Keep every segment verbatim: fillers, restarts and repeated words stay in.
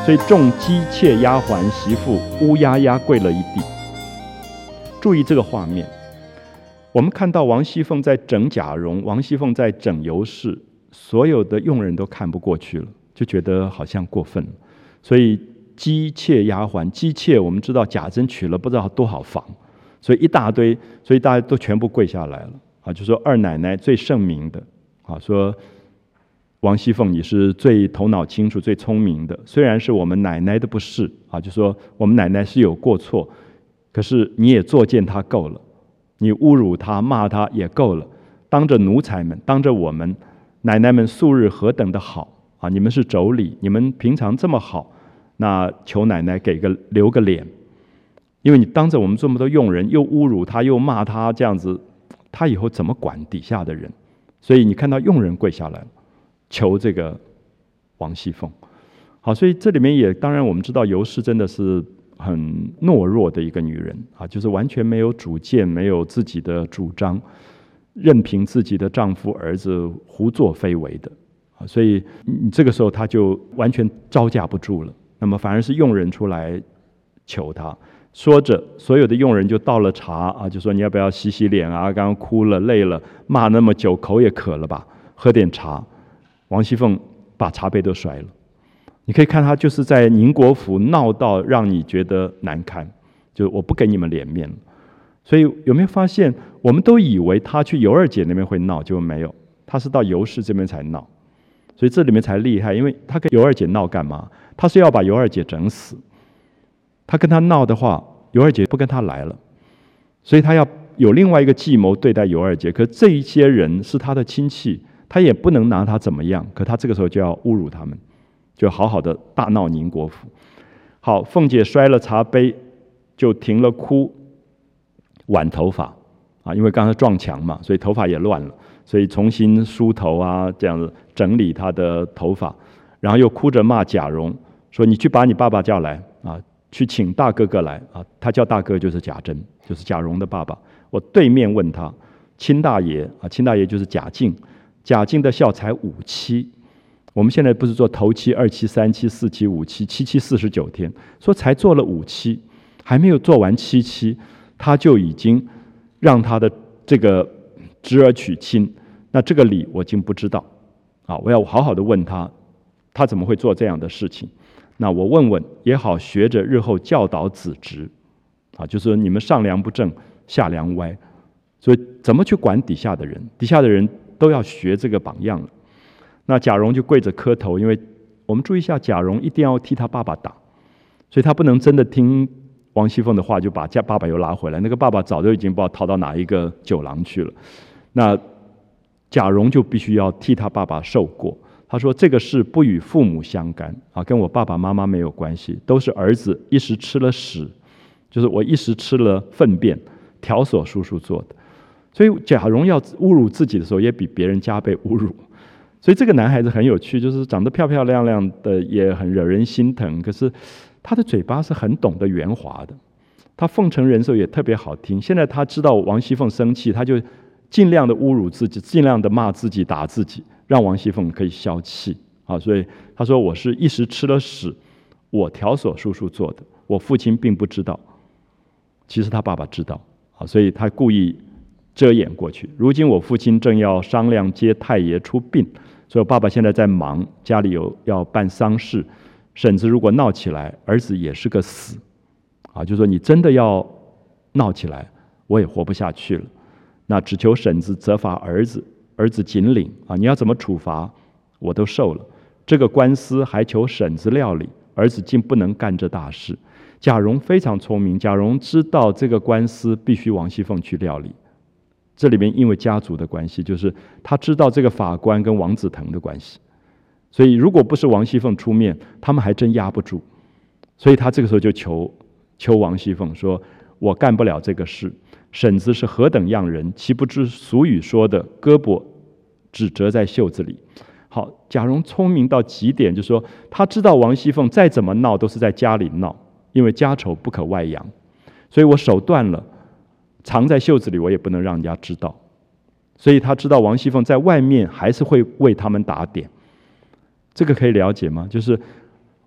所以众姬妾丫鬟媳妇乌压压跪了一地。注意这个画面，我们看到王熙凤在整贾蓉，王熙凤在整尤氏，所有的佣人都看不过去了，就觉得好像过分了。所以姬妾丫鬟，姬妾我们知道贾珍娶了不知道多少房，所以一大堆，所以大家都全部跪下来了啊，就说二奶奶最圣明的啊，说王熙凤你是最头脑清楚、最聪明的，虽然是我们奶奶的不是啊，就说我们奶奶是有过错，可是你也作践她够了，你侮辱她、骂她也够了，当着奴才们，当着我们奶奶们素日何等的好啊！你们是妯娌，你们平常这么好，那求奶奶给个留个脸，因为你当着我们这么多佣人，又侮辱她，又骂她，这样子，她以后怎么管底下的人？所以你看到佣人跪下来了，求这个王熙凤。好，所以这里面也当然我们知道尤氏真的是很懦弱的一个女人啊，就是完全没有主见，没有自己的主张，任凭自己的丈夫儿子胡作非为的啊，所以你这个时候她就完全招架不住了。那么反而是佣人出来求她，说着所有的佣人就倒了茶啊，就说你要不要洗洗脸啊？刚刚哭了累了，骂那么久，口也渴了吧，喝点茶。王熙凤把茶杯都摔了。你可以看她就是在宁国府闹到让你觉得难堪，就我不给你们脸面了。所以有没有发现，我们都以为她去尤二姐那边会闹，结果没有，她是到尤氏这边才闹。所以这里面才厉害，因为她跟尤二姐闹干嘛？她是要把尤二姐整死。她跟她闹的话，尤二姐不跟她来了，所以她要有另外一个计谋对待尤二姐。可这一些人是她的亲戚，她也不能拿她怎么样。可她这个时候就要侮辱他们，就好好的大闹宁国府。好，凤姐摔了茶杯，就停了哭，挽头发啊，因为刚才撞墙嘛，所以头发也乱了，所以重新梳头啊，这样子整理她的头发，然后又哭着骂贾蓉，说你去把你爸爸叫来啊，去请大哥哥来啊。他叫大哥就是贾珍，就是贾蓉的爸爸。我对面问他，亲大爷啊，亲大爷就是贾敬，贾敬的孝才五期。我们现在不是做头期、二期、三期、四期、五期，七期四十九天，说才做了五期，还没有做完七期，他就已经让他的这个侄儿娶亲。那这个理我已经不知道啊，我要好好的问他，他怎么会做这样的事情？那我问问也好，学着日后教导子侄啊，就是说你们上梁不正下梁歪，所以怎么去管底下的人？底下的人都要学这个榜样了。那贾蓉就跪着磕头，因为我们注意一下，贾蓉一定要替他爸爸打，所以他不能真的听王熙凤的话就把家爸爸又拉回来，那个爸爸早就已经不知道逃到哪一个酒廊去了。那贾蓉就必须要替他爸爸受过。他说这个事不与父母相干啊，跟我爸爸妈妈没有关系，都是儿子一时吃了屎，就是我一时吃了粪便，挑唆叔叔做的。所以贾蓉要侮辱自己的时候，也比别人加倍侮辱。所以这个男孩子很有趣，就是长得漂漂亮亮的，也很惹人心疼，可是他的嘴巴是很懂得圆滑的，他奉承人的时候也特别好听。现在他知道王熙凤生气，他就尽量的侮辱自己，尽量的骂自己、打自己，让王熙凤可以消气啊。所以他说我是一时吃了屎，我挑唆叔叔做的，我父亲并不知道。其实他爸爸知道啊，所以他故意遮掩过去。如今我父亲正要商量接太爷出殡，所以我爸爸现在在忙，家里有要办丧事，婶子如果闹起来，儿子也是个死啊，就说你真的要闹起来，我也活不下去了。那只求婶子责罚儿子，儿子谨领啊，你要怎么处罚，我都受了。这个官司还求婶子料理，儿子竟不能干这大事。贾蓉非常聪明，贾蓉知道这个官司必须王熙凤去料理。这里面因为家族的关系，就是他知道这个法官跟王子腾的关系，所以如果不是王熙凤出面，他们还真压不住。所以他这个时候就求求王熙凤说：“我干不了这个事，婶子是何等样人，岂不知俗语说的胳膊只折在袖子里。”好，贾蓉聪明到极点，就是说他知道王熙凤再怎么闹都是在家里闹，因为家丑不可外扬，所以我手断了，藏在袖子里，我也不能让人家知道。所以他知道王熙凤在外面还是会为他们打点，这个可以了解吗？就是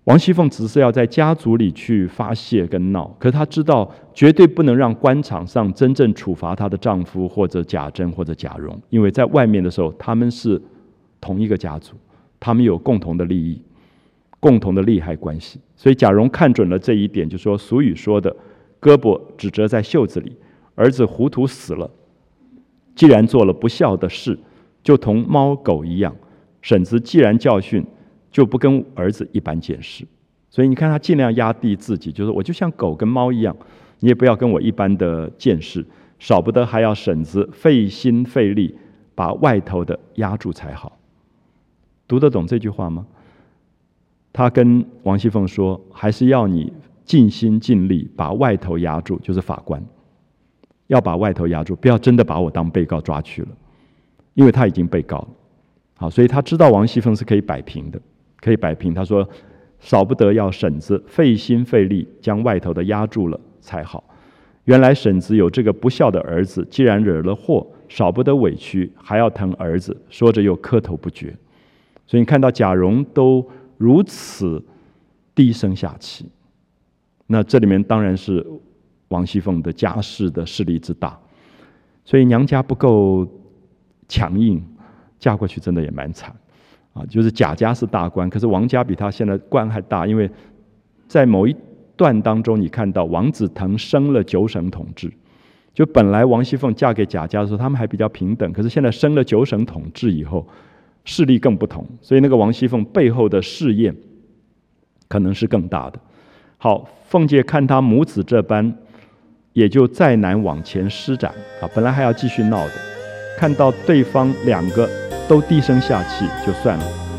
王熙凤只是要在家族里去发泄跟闹，可是她知道绝对不能让官场上真正处罚她的丈夫或者贾珍或者贾蓉，因为在外面的时候他们是同一个家族，他们有共同的利益，共同的利害关系。所以贾蓉看准了这一点，就说俗语说的胳膊只折在袖子里，儿子糊涂死了，既然做了不孝的事，就同猫狗一样，婶子既然教训，就不跟儿子一般见识。所以你看他尽量压低自己，就是我就像狗跟猫一样，你也不要跟我一般的见识，少不得还要婶子费心费力把外头的压住才好。读得懂这句话吗？他跟王熙凤说，还是要你尽心尽力把外头压住，就是法官要把外头压住，不要真的把我当被告抓去了，因为他已经被告了。好，所以他知道王熙凤是可以摆平的，可以摆平。他说少不得要婶子费心费力将外头的压住了才好。原来婶子有这个不孝的儿子，既然惹了祸，少不得委屈，还要疼儿子，说着又磕头不绝。所以你看到贾蓉都如此低声下气，那这里面当然是王熙凤的家世的势力之大，所以娘家不够强硬，嫁过去真的也蛮惨啊。就是贾家是大官，可是王家比他现在官还大，因为在某一段当中，你看到王子腾升了九省统治，就本来王熙凤嫁给贾家的时候，他们还比较平等，可是现在升了九省统治以后，势力更不同，所以那个王熙凤背后的试验可能是更大的。好，凤姐看她母子这般，也就再难往前施展啊。本来还要继续闹的，看到对方两个都低声下气，就算了。